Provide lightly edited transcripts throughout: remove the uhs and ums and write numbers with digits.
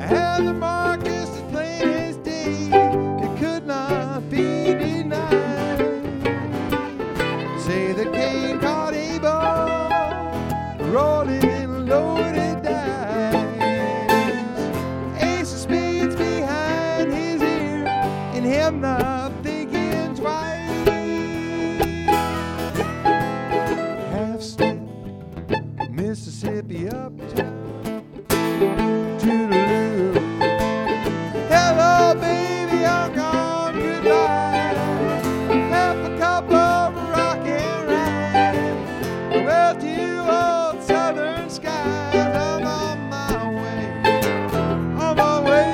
And the mark is as plain as day, it could not be denied. Say that Cain caught Abel, rolling loaded dice. Ace of spades behind his ear, and him not thinking twice. Half step, Mississippi uptown. Toodaloo. Hello, baby, I'm gone, goodbye. Half a cup of rock and rye. Well, to you old southern skies, I'm on my way, on my way.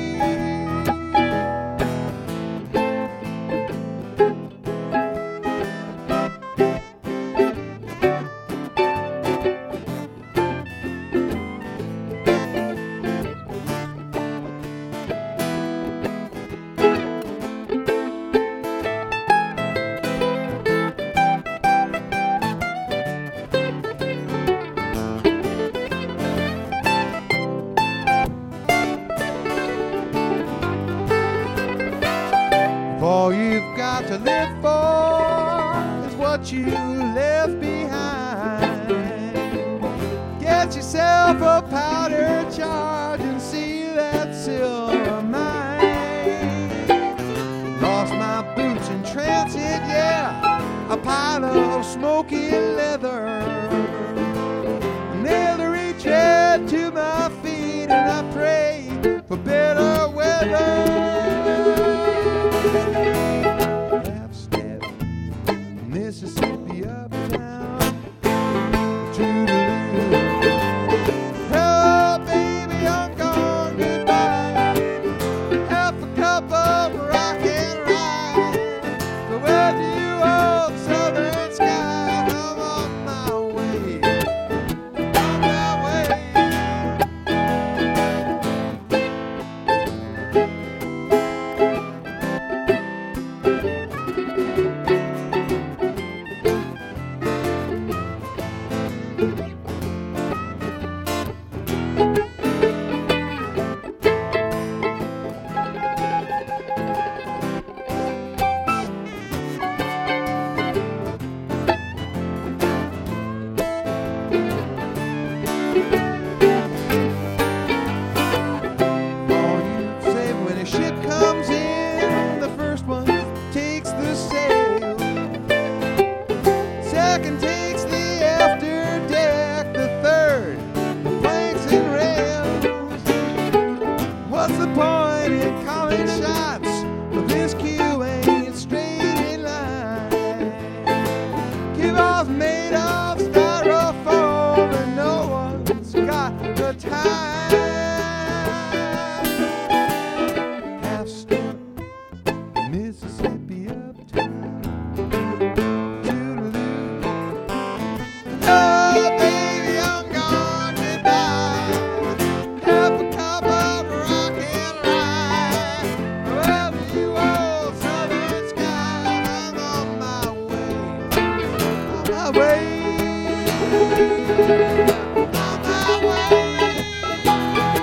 All you've got to live for is what you left behind. Get yourself a powder charge and see that silver mine. Lost my boots in transit, yeah, a pile of smoky leather. Nailed a retread to my feet and I pray for better weather. Half step, Mississippi uptown. Toodaloo. Hello, baby, I'm gone, goodbye. Half a cup of rock and rye. Farewell to you, old southern skies. I'm on my way, on my way. All you say when a ship comes in, the first one takes the sail. Second takes the after deck, the third the planks and rails. What's the point in calling shots if this queue ain't straight in line? Keyboard's made of styrofoam and no one's got the time. Half step, Mississippi uptown. Toodaloo. Oh, baby, I'm gone, goodbye. Half a cup of rock and rye. Well, to you old southern skies, I'm on my way, on my way, on my way.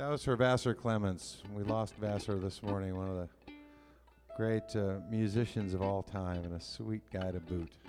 That was for Vassar Clements. We lost Vassar this morning, one of the great musicians of all time and a sweet guy to boot.